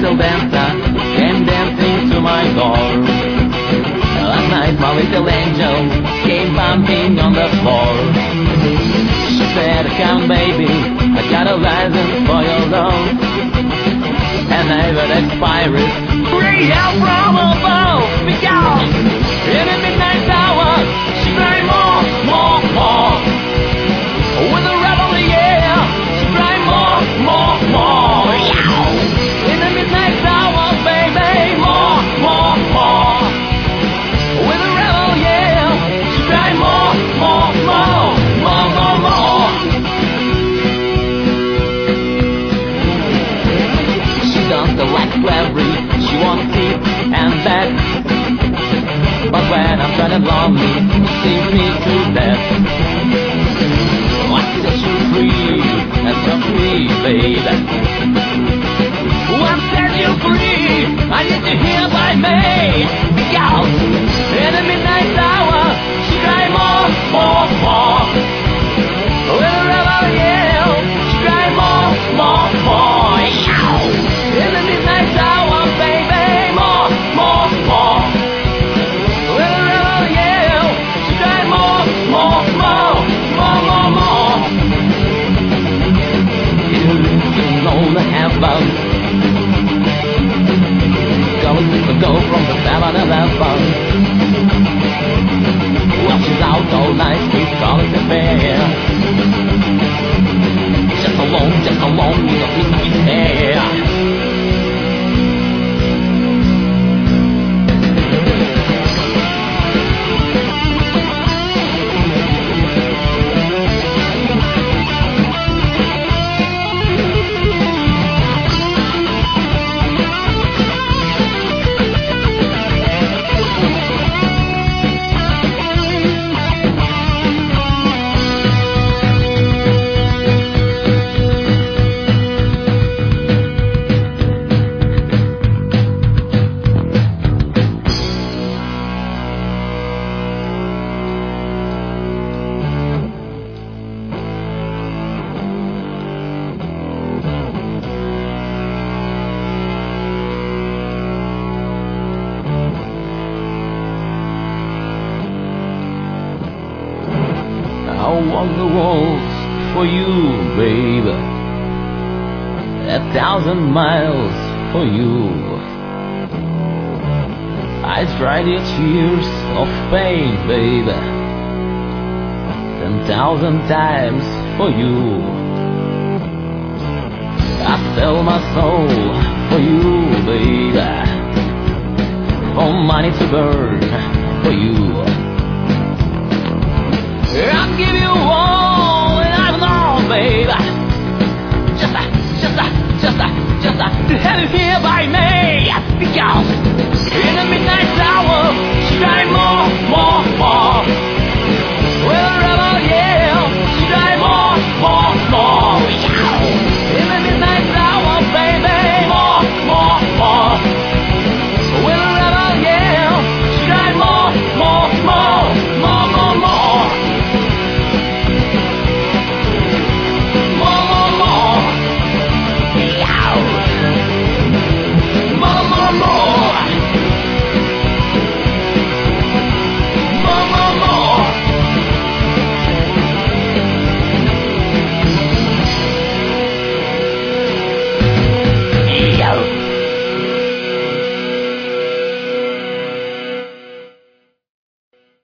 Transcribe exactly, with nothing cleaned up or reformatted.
little dancer came dancing to my door. Last night my little angel came bumping on the floor. She said, come baby, I got a license for your love, and I would expire it free out from above. Because in the midnight hour she cried more, more, more. With a rebel, yeah, she cried more, more, more. Yeah. In the midnight hour, baby, more, more, more. With a rebel, yeah, she cried more, more, more, more, more, more. She doesn't like slavery, she wants sleep and bed. But when I'm feeling lonely, she sees me to death. I set you free and set me, baby. I'm set you free, I need you here by me. Because in the midnight hour she cried more, more, more. With a rebel yell, she cried more, more, more. In the midnight hour, baby, more, more, more. With a rebel yell, she cried more, more, more, more, more, more. You know the heaven, go, go from the seven eleven. Well, she's out all night, she's calling the bear. Just alone, just alone with a piece of his hair. I walk the walls for you, baby. A thousand miles for you. I tried your tears of pain, baby, ten thousand times for you. I sell my soul for you, baby, for money to burn for you. I'll give you all that I've known, baby. Just a, just a, just a, just a, to have you here by me. Because